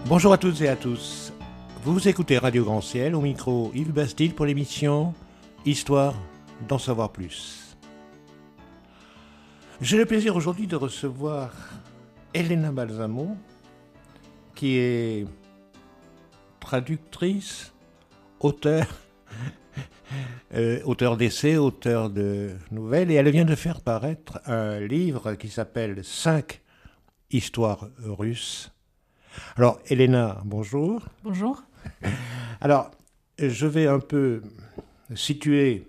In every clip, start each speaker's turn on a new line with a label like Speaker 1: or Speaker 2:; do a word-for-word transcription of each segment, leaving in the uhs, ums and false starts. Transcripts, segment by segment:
Speaker 1: Bonjour à toutes et à tous. Vous écoutez Radio Grand Ciel, au micro Yves Bastide pour l'émission Histoire d'en savoir plus. J'ai le plaisir aujourd'hui de recevoir Elena Balsamo, qui est traductrice, auteur, euh, auteur d'essais, auteur de nouvelles, et elle vient de faire paraître un livre qui s'appelle cinq histoires russes. Alors, Elena, bonjour.
Speaker 2: Bonjour.
Speaker 1: Alors, je vais un peu situer,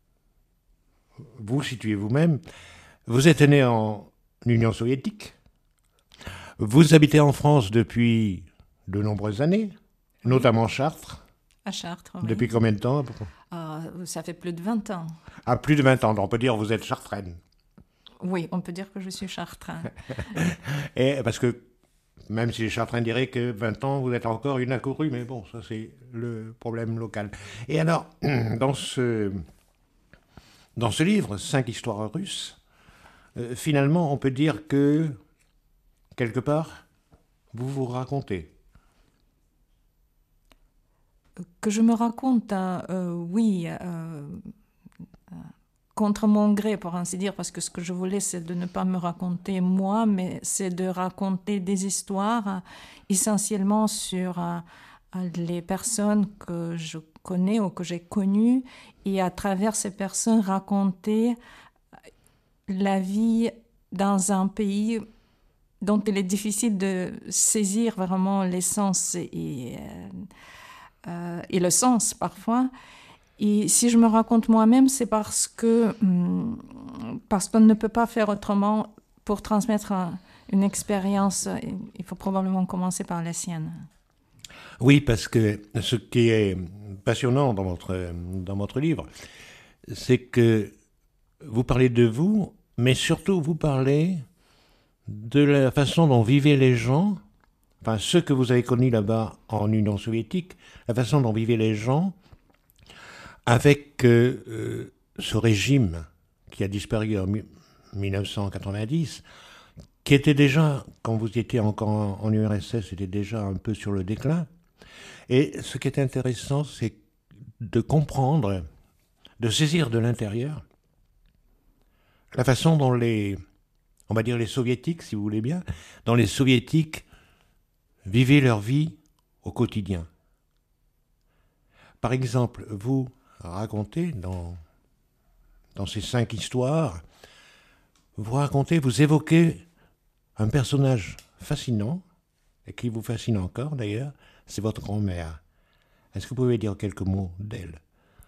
Speaker 1: vous situer vous-même. Vous êtes né en Union soviétique. Vous habitez en France depuis de nombreuses années, oui. Notamment Chartres.
Speaker 2: À Chartres, oui.
Speaker 1: Depuis combien de temps?
Speaker 2: euh, Ça fait plus de vingt ans.
Speaker 1: Ah, plus de vingt ans, donc on peut dire que vous êtes chartraine.
Speaker 2: Oui, on peut dire que je suis chartrain.
Speaker 1: Et parce que, même si les Chartrains diraient que vingt ans, vous êtes encore une accourue, mais bon, ça c'est le problème local. Et alors, dans ce, dans ce livre, cinq histoires russes, euh, finalement, on peut dire que, quelque part, vous vous racontez.
Speaker 2: Que je me raconte, euh, oui, euh, euh, contre mon gré, pour ainsi dire, parce que ce que je voulais, c'est de ne pas me raconter moi, mais c'est de raconter des histoires euh, essentiellement sur euh, les personnes que je connais ou que j'ai connues, et à travers ces personnes, raconter la vie dans un pays dont il est difficile de saisir vraiment l'essence et, euh, euh, et le sens parfois. Et si je me raconte moi-même, c'est parce que parce qu'on ne peut pas faire autrement pour transmettre une expérience. Il faut probablement commencer par la sienne.
Speaker 1: Oui, parce que ce qui est passionnant dans votre, dans votre livre, c'est que vous parlez de vous, mais surtout vous parlez de la façon dont vivaient les gens, enfin ceux que vous avez connus là-bas en Union soviétique, la façon dont vivaient les gens avec euh, euh, ce régime qui a disparu en dix-neuf cent quatre-vingt-dix, qui était déjà, quand vous étiez encore en, en U R S S, c'était déjà un peu sur le déclin. Et ce qui est intéressant, c'est de comprendre, de saisir de l'intérieur la façon dont les, on va dire les soviétiques, si vous voulez bien, dont les soviétiques vivaient leur vie au quotidien. Par exemple, vous racontez dans, dans ces cinq histoires, vous racontez, vous évoquez un personnage fascinant, et qui vous fascine encore d'ailleurs, c'est votre grand-mère. Est-ce que vous pouvez dire quelques mots d'elle ?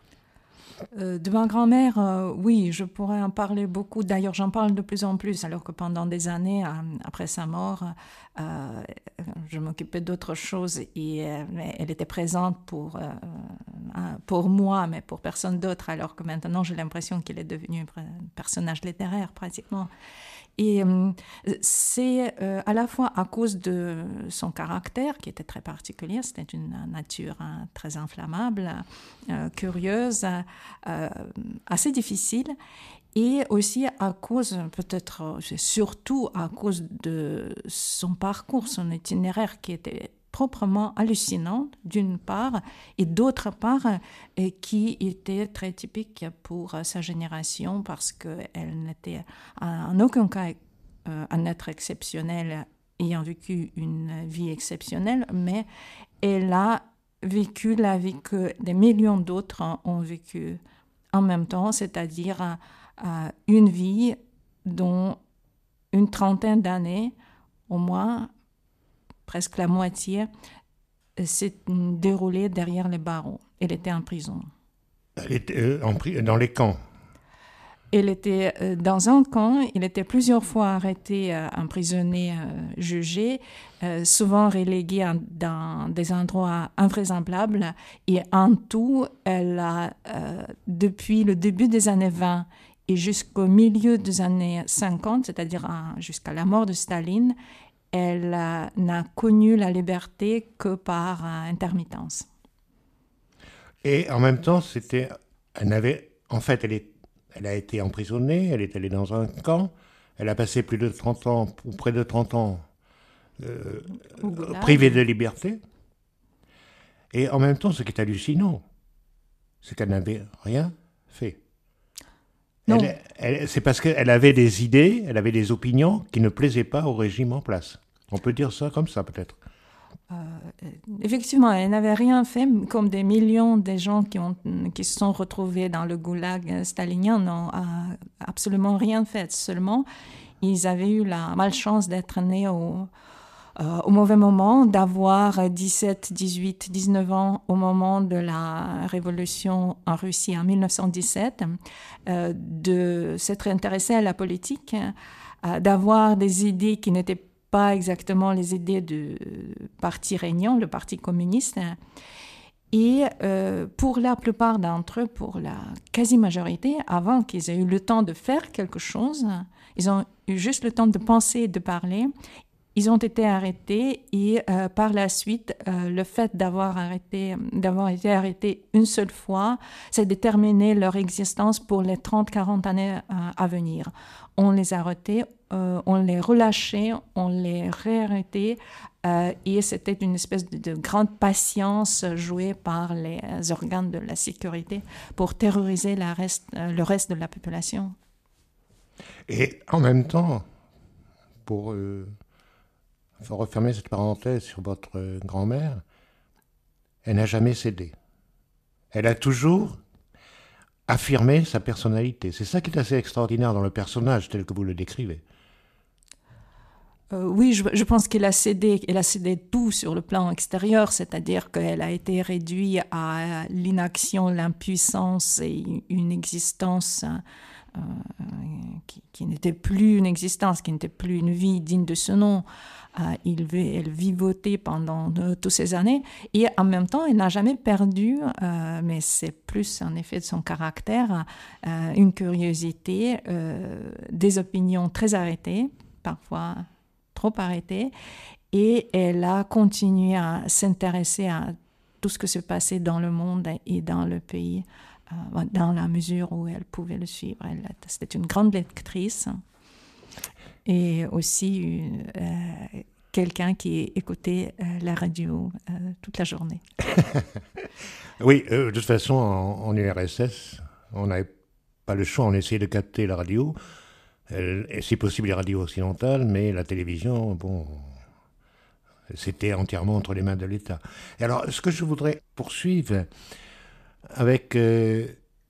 Speaker 2: Euh, de ma grand-mère, euh, oui, je pourrais en parler beaucoup. D'ailleurs, j'en parle de plus en plus, alors que pendant des années, euh, après sa mort, euh, je m'occupais d'autres choses et euh, elle était présente pour, euh, pour moi, mais pour personne d'autre, alors que maintenant, j'ai l'impression qu'elle est devenue un personnage littéraire, pratiquement. Et euh, c'est euh, à la fois à cause de son caractère, qui était très particulier, c'était une nature hein, très inflammable, euh, curieuse, euh, assez difficile, et aussi à cause, peut-être surtout à cause de son parcours, son itinéraire qui était proprement hallucinant, d'une part, et d'autre part, et qui était très typique pour sa génération parce qu'elle n'était en aucun cas euh, un être exceptionnel ayant vécu une vie exceptionnelle, mais elle a vécu la vie que des millions d'autres ont vécu en même temps, c'est-à-dire euh, une vie dont une trentaine d'années, au moins, presque la moitié, s'est déroulée derrière les barreaux. Elle était en prison.
Speaker 1: Elle était euh, en pri- dans les camps.
Speaker 2: Elle était euh, dans un camp, il était plusieurs fois arrêté, euh, emprisonné, euh, jugé, euh, souvent relégué en, dans des endroits invraisemblables. Et en tout, elle a, euh, depuis le début des années vingt et jusqu'au milieu des années cinquante, c'est-à-dire euh, jusqu'à la mort de Staline, elle euh, n'a connu la liberté que par euh, intermittence.
Speaker 1: Et en même temps, c'était, elle n'avait, en fait, elle, est, elle a été emprisonnée, elle est allée dans un camp, elle a passé plus de trente ans, ou près de trente ans, euh, privée de liberté. Et en même temps, ce qui est hallucinant, c'est qu'elle n'avait rien fait. Elle, elle, c'est parce qu'elle avait des idées, elle avait des opinions qui ne plaisaient pas au régime en place. On peut dire ça comme ça, peut-être.
Speaker 2: Euh, effectivement, elle n'avait rien fait, comme des millions de gens qui, ont, qui se sont retrouvés dans le goulag stalinien n'ont euh, absolument rien fait. Seulement, ils avaient eu la malchance d'être nés au, euh, au mauvais moment, d'avoir dix-sept, dix-huit, dix-neuf ans au moment de la révolution en Russie en mille neuf cent dix-sept, euh, de s'être intéressés à la politique, euh, d'avoir des idées qui n'étaient pas pas exactement les idées du parti régnant, le parti communiste. Et euh, pour la plupart d'entre eux, pour la quasi-majorité, avant qu'ils aient eu le temps de faire quelque chose, ils ont eu juste le temps de penser et de parler, ils ont été arrêtés et euh, par la suite, euh, le fait d'avoir arrêté, d'avoir été arrêtés une seule fois, ça a déterminé leur existence pour les trente à quarante années euh, à venir. On les a arrêtés, euh, on les relâchait, on les réarrêtait euh, et c'était une espèce de, de grande patience jouée par les organes de la sécurité pour terroriser la reste, euh, le reste de la population.
Speaker 1: Et en même temps, pour... Euh... Il faut refermer cette parenthèse sur votre grand-mère. Elle n'a jamais cédé. Elle a toujours affirmé sa personnalité. C'est ça qui est assez extraordinaire dans le personnage tel que vous le décrivez.
Speaker 2: Euh, oui, je, je pense qu'elle a cédé, elle a cédé tout sur le plan extérieur, c'est-à-dire qu'elle a été réduite à l'inaction, l'impuissance et une existence euh, qui, qui n'était plus une existence, qui n'était plus une vie digne de ce nom. Euh, il, elle vivotait pendant euh, toutes ces années et en même temps, elle n'a jamais perdu, euh, mais c'est plus en effet de son caractère, euh, une curiosité, euh, des opinions très arrêtées, parfois trop arrêtées, et elle a continué à s'intéresser à tout ce qui se passait dans le monde et dans le pays, euh, dans la mesure où elle pouvait le suivre. Elle, c'était une grande lectrice. Et aussi euh, quelqu'un qui écoutait euh, la radio euh, toute la journée.
Speaker 1: Oui, euh, de toute façon, en, en U R S S, on n'avait pas le choix, on essayait de capter la radio, euh, et si possible les radios occidentales, mais la télévision, bon, c'était entièrement entre les mains de l'État. Et alors, ce que je voudrais poursuivre avec euh,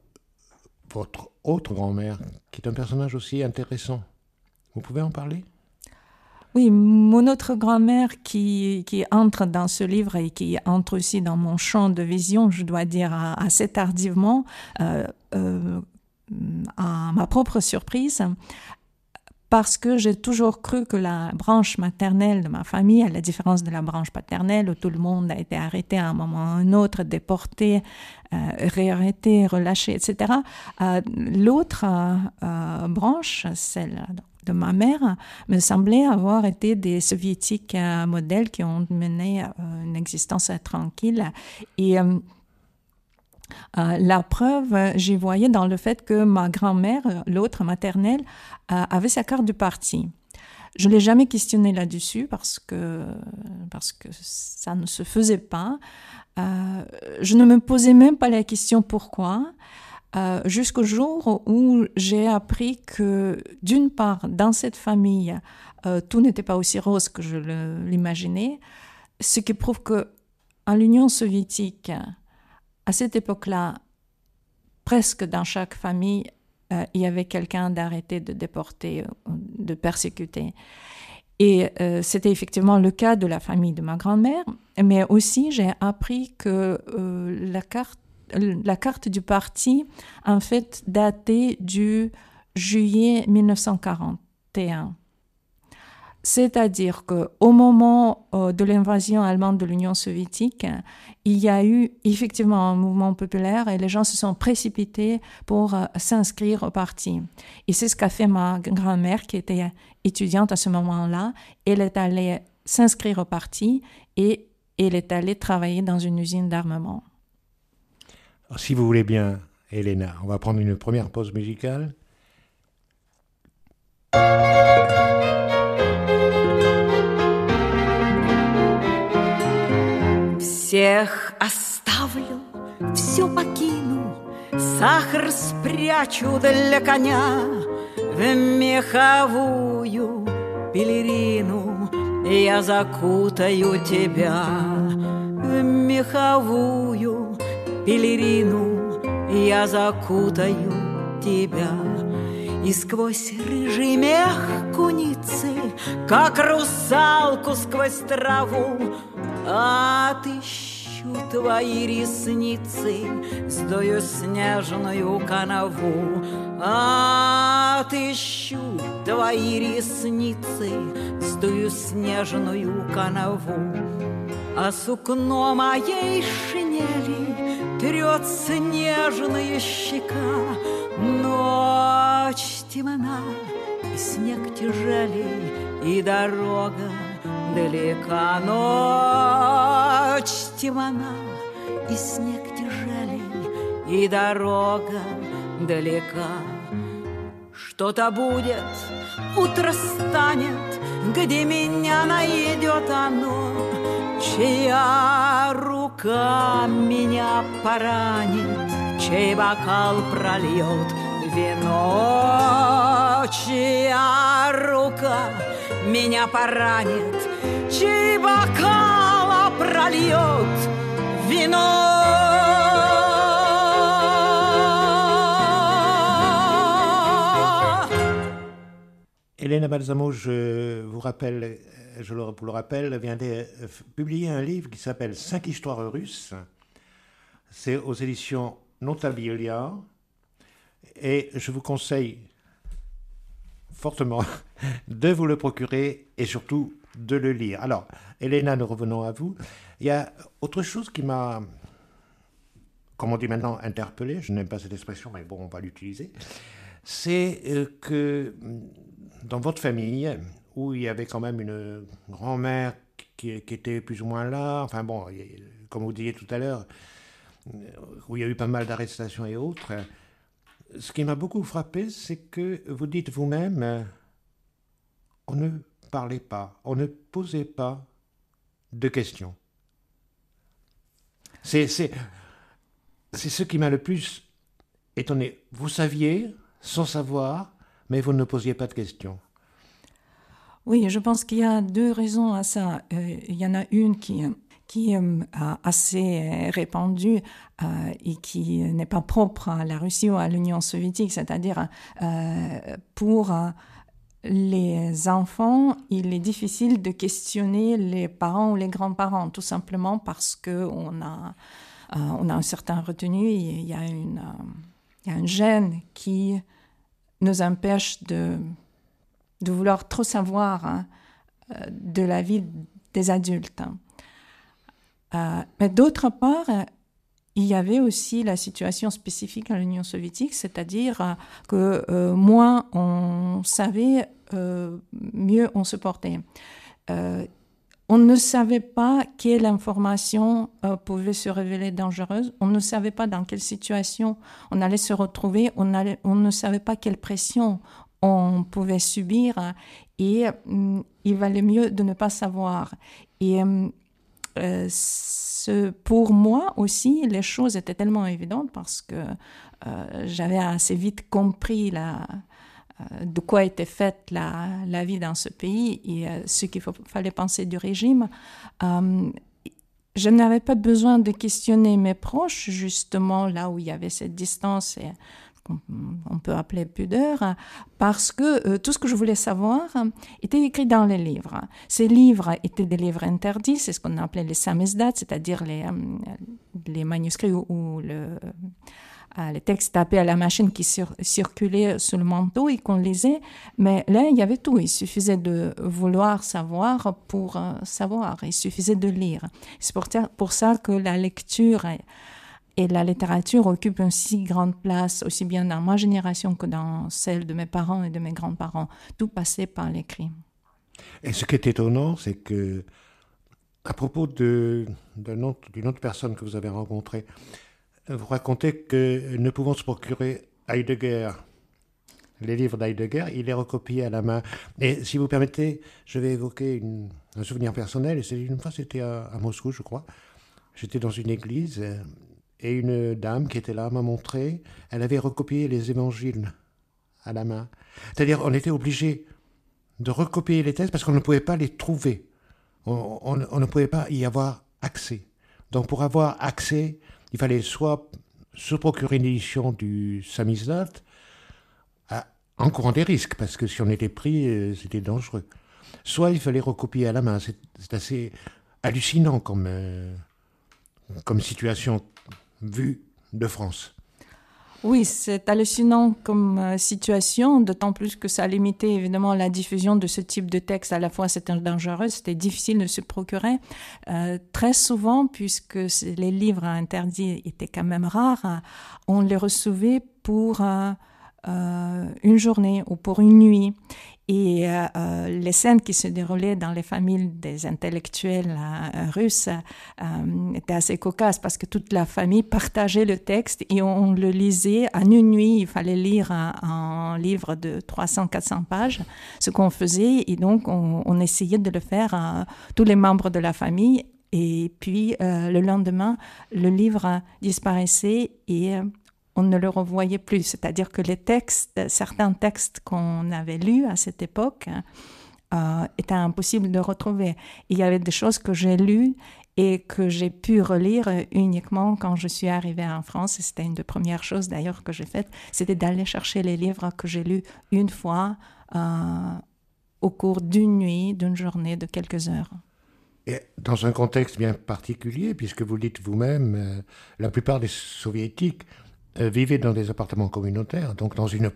Speaker 1: votre autre grand-mère, qui est un personnage aussi intéressant. Vous pouvez en parler ?
Speaker 2: Oui, mon autre grand-mère qui, qui entre dans ce livre et qui entre aussi dans mon champ de vision, je dois dire assez tardivement, euh, euh, à ma propre surprise, parce que j'ai toujours cru que la branche maternelle de ma famille, à la différence de la branche paternelle, où tout le monde a été arrêté à un moment ou à un autre, déporté, euh, réarrêté, relâché, et cetera, euh, l'autre euh, branche, celle de ma mère, me semblait avoir été des soviétiques euh, modèles qui ont mené euh, une existence euh, tranquille. Et euh, euh, la preuve, j'y voyais dans le fait que ma grand-mère, l'autre maternelle, euh, avait sa carte du parti. Je ne l'ai jamais questionnée là-dessus parce que, parce que ça ne se faisait pas. Euh, je ne me posais même pas la question pourquoi. Euh, jusqu'au jour où j'ai appris que, d'une part, dans cette famille, euh, tout n'était pas aussi rose que je le, l'imaginais, ce qui prouve qu'en Union soviétique, à cette époque-là, presque dans chaque famille, euh, il y avait quelqu'un d'arrêté, de déporté, de persécuté. Et euh, c'était effectivement le cas de la famille de ma grand-mère, mais aussi j'ai appris que euh, la carte La carte du parti, en fait, datait du juillet mille neuf cent quarante et un. C'est-à-dire qu'au moment euh, de l'invasion allemande de l'Union soviétique, il y a eu effectivement un mouvement populaire et les gens se sont précipités pour euh, s'inscrire au parti. Et c'est ce qu'a fait ma grand-mère, qui était étudiante à ce moment-là. Elle est allée s'inscrire au parti et elle est allée travailler dans une usine d'armement.
Speaker 1: Si vous voulez bien, Elena, on va prendre une première pause musicale.
Speaker 3: Всех оставлю, все покину, сахар спрячу для коня, в меховую пелерину я закутаю тебя, в меховую пелерину я закутаю тебя. И сквозь рыжий мех куницы, как русалку сквозь траву, отыщу твои ресницы, сдую снежную канаву. Отыщу твои ресницы, сдую снежную канаву. А сукно моей шинели трет снежная щека. Ночь темна, и снег тяжелей, и дорога далека. Ночь темна, и снег тяжелей, и дорога далека. Что-то будет, утро станет, где меня найдет оно, чья рука меня поранит, чей бокал прольет вино, чья рука меня поранит, чей бокал прольет вино.
Speaker 1: Elena Balsamo, je vous rappelle, je le, vous le rappelle, vient de publier un livre qui s'appelle Cinq histoires russes. C'est aux éditions Notabilia et je vous conseille fortement de vous le procurer et surtout de le lire. Alors, Elena, nous revenons à vous. Il y a autre chose qui m'a, comme on dit maintenant, interpellé, je n'aime pas cette expression, mais bon, on va l'utiliser, c'est que dans votre famille, où il y avait quand même une grand-mère qui, qui était plus ou moins là, enfin bon, comme vous disiez tout à l'heure, où il y a eu pas mal d'arrestations et autres, ce qui m'a beaucoup frappé, c'est que vous dites vous-même, on ne parlait pas, on ne posait pas de questions. C'est, c'est, c'est ce qui m'a le plus étonné. Vous saviez, sans savoir, mais vous ne posiez pas de questions.
Speaker 2: Oui, je pense qu'il y a deux raisons à ça. Euh, il y en a une qui, qui est assez répandue euh, et qui n'est pas propre à la Russie ou à l'Union soviétique, c'est-à-dire euh, pour euh, les enfants, il est difficile de questionner les parents ou les grands-parents, tout simplement parce qu'on a, euh, on a un certain retenu, il y a, une, euh, il y a un gène qui nous empêche de, de vouloir trop savoir hein, de la vie des adultes. Euh, mais d'autre part, il y avait aussi la situation spécifique à l'Union soviétique, c'est-à-dire que euh, moins on savait, euh, mieux on se portait. Euh, on ne savait pas quelle information euh, pouvait se révéler dangereuse, on ne savait pas dans quelle situation on allait se retrouver, on, allait, on ne savait pas quelle pression on pouvait subir, et euh, il valait mieux de ne pas savoir. Et euh, Euh, ce, pour moi aussi, les choses étaient tellement évidentes parce que euh, j'avais assez vite compris la, euh, de quoi était faite la, la vie dans ce pays et euh, ce qu'il faut, fallait penser du régime. Euh, je n'avais pas besoin de questionner mes proches, justement, là où il y avait cette distance et on peut appeler pudeur, parce que euh, tout ce que je voulais savoir était écrit dans les livres. Ces livres étaient des livres interdits, c'est ce qu'on appelait les samizdat, c'est-à-dire les, euh, les manuscrits ou, ou le, euh, les textes tapés à la machine qui sur, circulaient sous le manteau et qu'on lisait. Mais là, il y avait tout. Il suffisait de vouloir savoir pour euh, savoir. Il suffisait de lire. C'est pour, pour ça que la lecture est, et la littérature occupe une si grande place, aussi bien dans ma génération que dans celle de mes parents et de mes grands-parents. Tout passait par l'écrit.
Speaker 1: Et ce qui est étonnant, c'est que, à propos de, d'une autre, d'une autre personne que vous avez rencontrée, vous racontez que ne pouvant se procurer Heidegger, les livres d'Heidegger, il les recopiait à la main. Et si vous permettez, je vais évoquer une, un souvenir personnel. Et c'est, une fois, c'était à, à Moscou, je crois, j'étais dans une église euh, et une dame qui était là m'a montré, elle avait recopié les évangiles à la main. C'est-à-dire, on était obligé de recopier les textes parce qu'on ne pouvait pas les trouver. On, on, on ne pouvait pas y avoir accès. Donc, pour avoir accès, il fallait soit se procurer une édition du Samizdat, en courant des risques, parce que si on était pris, euh, c'était dangereux. Soit il fallait recopier à la main. C'est, c'est assez hallucinant comme, euh, comme situation vue de France.
Speaker 2: Oui, c'est hallucinant comme euh, situation, d'autant plus que ça limitait évidemment la diffusion de ce type de texte. À la fois, c'était dangereux, c'était difficile de se procurer. Euh, très souvent, puisque les livres interdits étaient quand même rares, on les recevait pour euh, euh, une journée ou pour une nuit. Et euh, les scènes qui se déroulaient dans les familles des intellectuels euh, russes euh, étaient assez cocasses parce que toute la famille partageait le texte et on le lisait en une nuit. Il fallait lire un, un livre de trois cents à quatre cents pages, ce qu'on faisait. Et donc, on, on essayait de le faire à tous les membres de la famille. Et puis, euh, le lendemain, le livre disparaissait et euh, on ne le revoyait plus. C'est-à-dire que les textes, certains textes qu'on avait lus à cette époque euh, étaient impossibles de retrouver. Il y avait des choses que j'ai lues et que j'ai pu relire uniquement quand je suis arrivée en France. Et c'était une des premières choses d'ailleurs que j'ai faites, c'était d'aller chercher les livres que j'ai lus une fois euh, au cours d'une nuit, d'une journée, de quelques heures.
Speaker 1: Et dans un contexte bien particulier, puisque vous le dites vous-même, euh, la plupart des soviétiques Euh, vivaient dans des appartements communautaires, donc dans une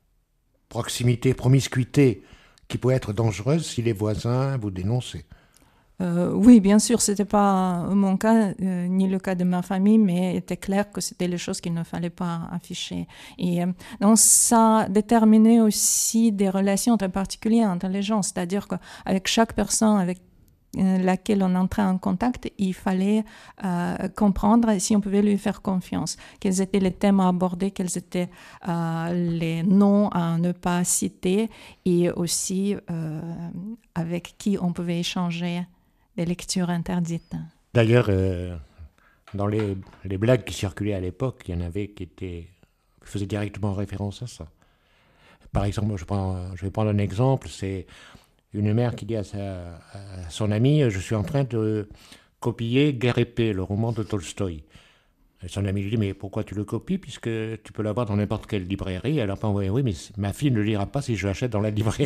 Speaker 1: proximité, promiscuité qui pouvait être dangereuse si les voisins vous dénonçaient.
Speaker 2: Euh, oui, bien sûr, ce n'était pas mon cas, euh, ni le cas de ma famille, mais il était clair que c'était les choses qu'il ne fallait pas afficher. Et euh, donc, ça déterminait aussi des relations très particulières entre les gens, c'est-à-dire qu'avec chaque personne avec laquelle on entrait en contact, il fallait euh, comprendre si on pouvait lui faire confiance, quels étaient les thèmes à aborder, quels étaient euh, les noms à ne pas citer et aussi euh, avec qui on pouvait échanger des lectures interdites.
Speaker 1: D'ailleurs, euh, dans les, les blagues qui circulaient à l'époque, il y en avait qui, étaient, qui faisaient directement référence à ça. Par exemple, je, prends, je vais prendre un exemple, c'est une mère qui dit à, sa, à son ami « Je suis en train de copier Guerre et paix, le roman de Tolstoï ». Et son ami lui dit « Mais pourquoi tu le copies, puisque tu peux l'avoir dans n'importe quelle librairie ?» Elle a pas envoyé « Oui, mais ma fille ne le lira pas si je l'achète dans la librairie. »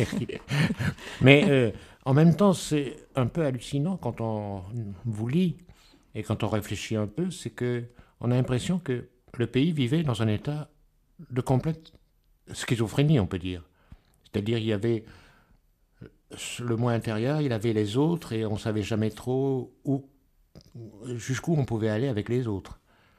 Speaker 1: Mais euh, en même temps, c'est un peu hallucinant quand on vous lit et quand on réfléchit un peu, c'est qu'on a l'impression que le pays vivait dans un état de complète schizophrénie, on peut dire. C'est-à-dire il y avait le moi intérieur, il avait les autres et on ne savait jamais trop où, jusqu'où on pouvait aller avec les autres.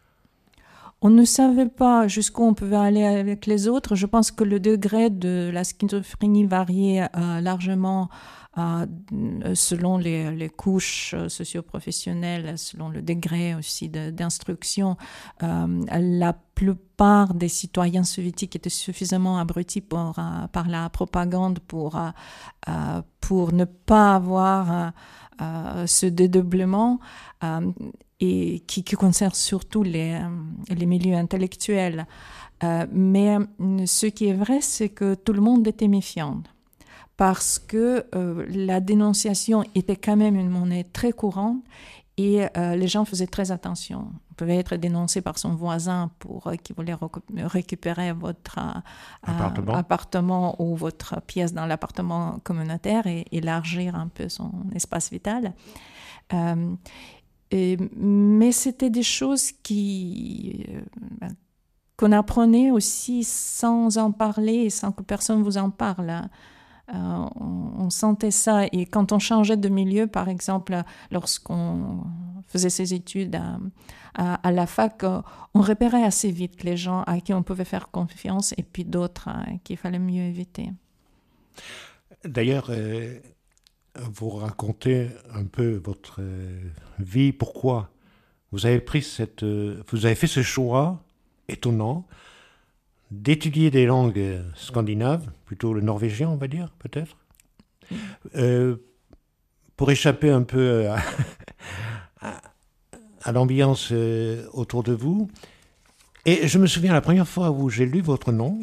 Speaker 2: On ne savait pas jusqu'où on pouvait aller avec les autres. Je pense que le degré de la schizophrénie variait euh, largement euh, selon les, les couches socio-professionnelles, selon le degré aussi de, d'instruction. Euh, la plupart des citoyens soviétiques étaient suffisamment abrutis pour, euh, par la propagande pour, euh, pour ne pas avoir euh, ce dédoublement. Euh, et qui, qui concerne surtout les, les milieux intellectuels. Euh, mais ce qui est vrai, c'est que tout le monde était méfiant, parce que euh, la dénonciation était quand même une monnaie très courante, et euh, les gens faisaient très attention. On pouvait être dénoncé par son voisin pour euh, qui voulait recu- récupérer votre euh, appartement. appartement ou votre pièce dans l'appartement communautaire et élargir un peu son espace vital. Euh, Et, mais c'était des choses qui, euh, qu'on apprenait aussi sans en parler et sans que personne vous en parle. Euh, on, on sentait ça. Et quand on changeait de milieu, par exemple, lorsqu'on faisait ses études à, à, à la fac, on repérait assez vite les gens à qui on pouvait faire confiance et puis d'autres hein, qu'il fallait mieux éviter.
Speaker 1: D'ailleurs, euh... vous racontez un peu votre euh, vie, pourquoi vous avez pris cette, euh, vous avez fait ce choix étonnant d'étudier des langues scandinaves, plutôt le norvégien, on va dire, peut-être, euh, pour échapper un peu à, à, à l'ambiance euh, autour de vous. Et je me souviens, la première fois où j'ai lu votre nom,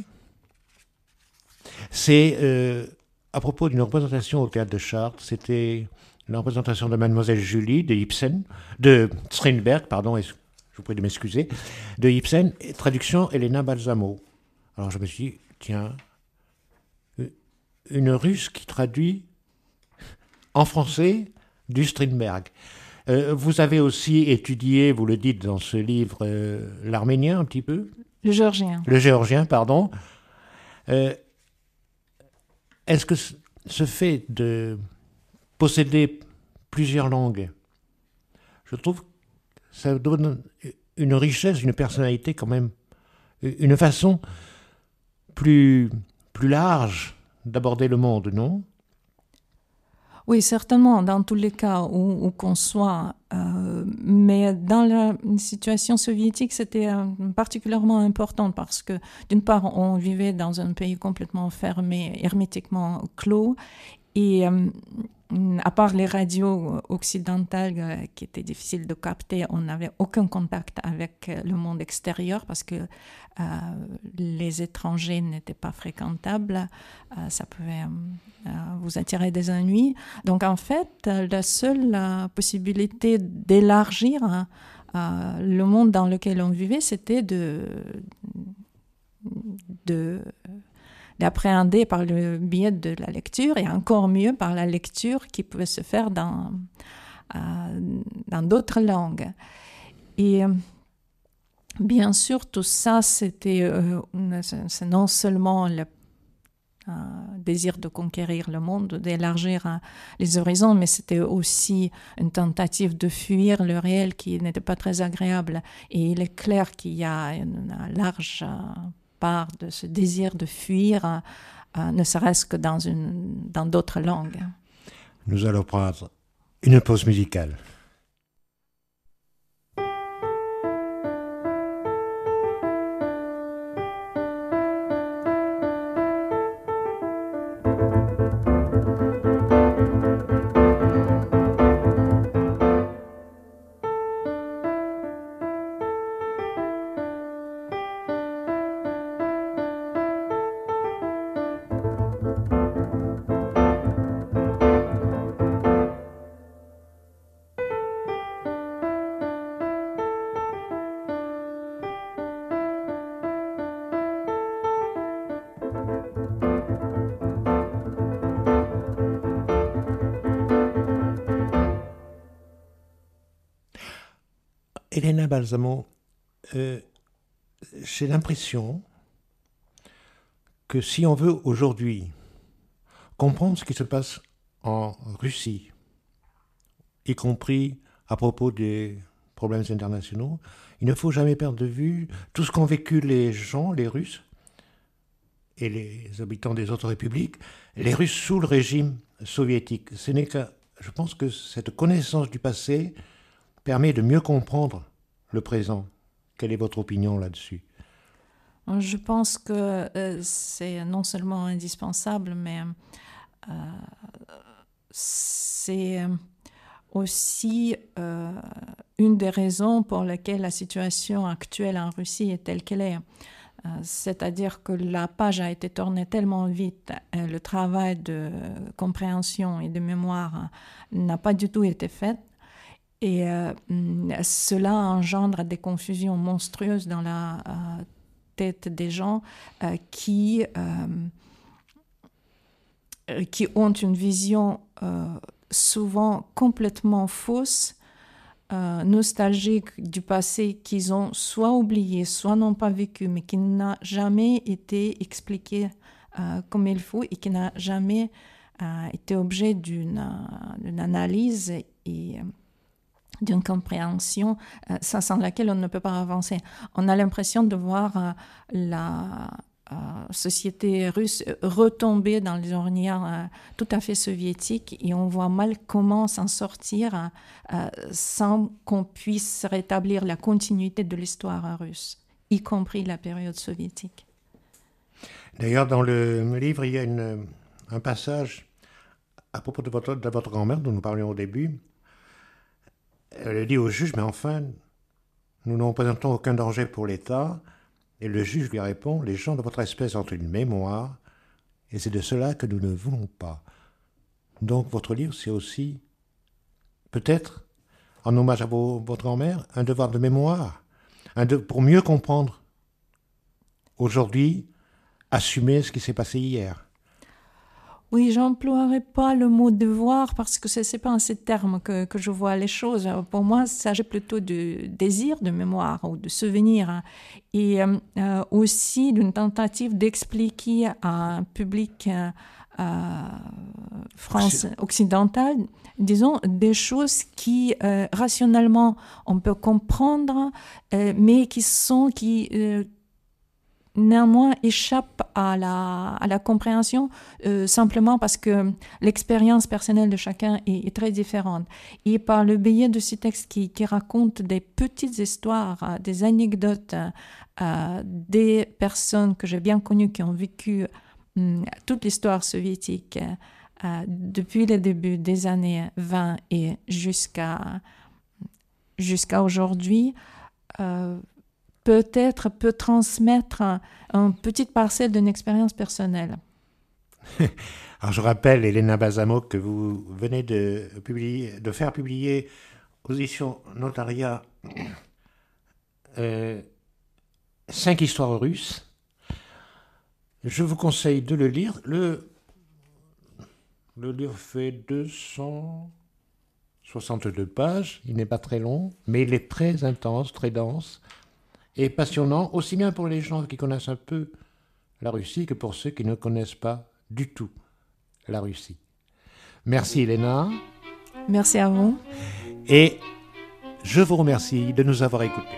Speaker 1: c'est euh, à propos d'une représentation au Théâtre de Chartres. C'était la représentation de Mademoiselle Julie de Ibsen, de Strindberg, pardon, je vous prie de m'excuser, de Ibsen, et traduction Elena Balsamo. Alors je me suis dit, tiens, une Russe qui traduit en français du Strindberg. Euh, vous avez aussi étudié, vous le dites dans ce livre, euh, l'arménien un petit peu ?
Speaker 2: Le géorgien.
Speaker 1: Le géorgien, pardon. Euh, est-ce que ce fait de posséder plusieurs langues, je trouve que ça donne une richesse, une personnalité quand même, une façon plus, plus large d'aborder le monde, non ?
Speaker 2: Oui, certainement, dans tous les cas où, où qu'on soit. Euh, mais dans la situation soviétique, c'était euh, particulièrement important parce que, d'une part, on vivait dans un pays complètement fermé, hermétiquement clos. Et euh, à part les radios occidentales euh, qui étaient difficiles de capter, on n'avait aucun contact avec le monde extérieur parce que euh, les étrangers n'étaient pas fréquentables. Euh, ça pouvait euh, vous attirer des ennuis. Donc en fait, la seule euh, possibilité d'élargir euh, le monde dans lequel on vivait, c'était de... de d'appréhender par le biais de la lecture et encore mieux par la lecture qui pouvait se faire dans, euh, dans d'autres langues. Et euh, bien sûr, tout ça, c'était euh, c'est non seulement le euh, désir de conquérir le monde, d'élargir euh, les horizons, mais c'était aussi une tentative de fuir le réel qui n'était pas très agréable. Et il est clair qu'il y a une, une large... Euh, part de ce désir de fuir, euh, ne serait-ce que dans, une, dans d'autres langues.
Speaker 1: Nous allons prendre une pause musicale. Elena Balsamo, euh, j'ai l'impression que si on veut aujourd'hui comprendre ce qui se passe en Russie, y compris à propos des problèmes internationaux, il ne faut jamais perdre de vue tout ce qu'ont vécu les gens, les Russes, et les habitants des autres républiques, les Russes sous le régime soviétique. Ce n'est que, je pense que cette connaissance du passé permet de mieux comprendre le présent. Quelle est votre opinion là-dessus ?
Speaker 2: Je pense que euh, c'est non seulement indispensable, mais euh, c'est aussi euh, une des raisons pour lesquelles la situation actuelle en Russie est telle qu'elle est. Euh, c'est-à-dire que la page a été tournée tellement vite, euh, le travail de compréhension et de mémoire n'a pas du tout été fait. Et euh, cela engendre des confusions monstrueuses dans la euh, tête des gens euh, qui, euh, qui ont une vision euh, souvent complètement fausse, euh, nostalgique du passé qu'ils ont soit oublié, soit n'ont pas vécu, mais qui n'a jamais été expliqué euh, comme il faut et qui n'a jamais euh, été objet d'une, euh, d'une analyse et d'une compréhension euh, sans laquelle on ne peut pas avancer. On a l'impression de voir euh, la euh, société russe retomber dans les ornières euh, tout à fait soviétiques et on voit mal comment s'en sortir euh, sans qu'on puisse rétablir la continuité de l'histoire russe, y compris la période soviétique.
Speaker 1: D'ailleurs, dans le livre, il y a une, un passage à propos de votre, de votre grand-mère dont nous parlions au début, Elle dit au juge, mais enfin, nous ne représentons aucun danger pour l'État. Et le juge lui répond, les gens de votre espèce ont une mémoire, et c'est de cela que nous ne voulons pas. Donc votre livre, c'est aussi, peut-être, en hommage à vos, votre grand-mère, un devoir de mémoire, un de, pour mieux comprendre, aujourd'hui, assumer ce qui s'est passé hier.
Speaker 2: Oui, j'emploierai pas le mot devoir parce que ce n'est pas en ces termes que, que je vois les choses. Pour moi, il s'agit plutôt de désir de mémoire ou de souvenir et euh, aussi d'une tentative d'expliquer à un public euh, France occidentale, disons, des choses qui euh, rationnellement on peut comprendre, euh, mais qui sont qui euh, néanmoins échappe à la, à la compréhension euh, simplement parce que l'expérience personnelle de chacun est, est très différente. Et par le biais de ces textes qui, qui racontent des petites histoires, euh, des anecdotes euh, des personnes que j'ai bien connues qui ont vécu euh, toute l'histoire soviétique euh, depuis le début des années vingt et jusqu'à, jusqu'à aujourd'hui, euh, peut-être peut transmettre un, une petite parcelle d'une expérience personnelle.
Speaker 1: Alors je rappelle, Elena Balsamo, que vous venez de, publier, de faire publier aux éditions Notariat euh, cinq histoires russes. Je vous conseille de le lire. Le, le livre fait deux cent soixante-deux pages. Il n'est pas très long, mais il est très intense, très dense. Et passionnant, aussi bien pour les gens qui connaissent un peu la Russie que pour ceux qui ne connaissent pas du tout la Russie. Merci Elena.
Speaker 2: Merci à vous.
Speaker 1: Et je vous remercie de nous avoir écoutés.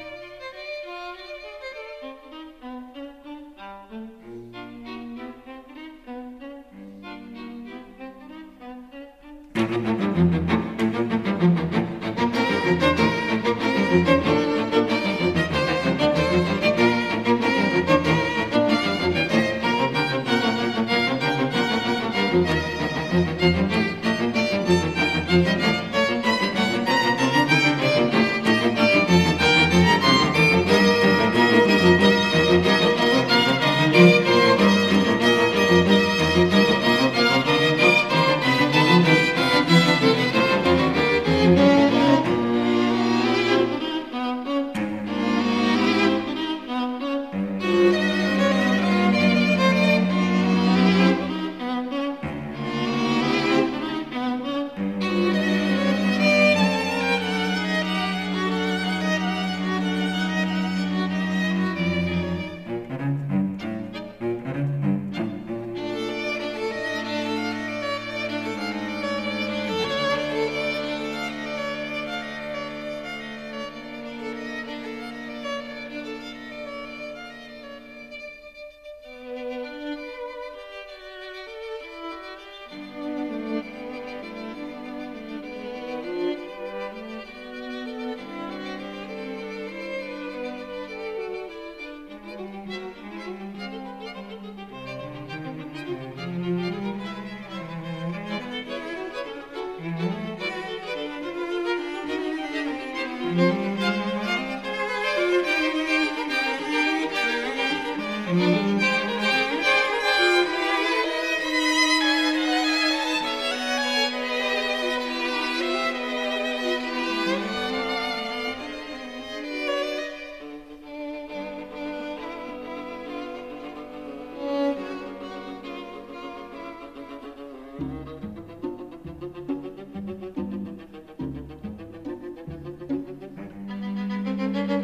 Speaker 3: Thank you.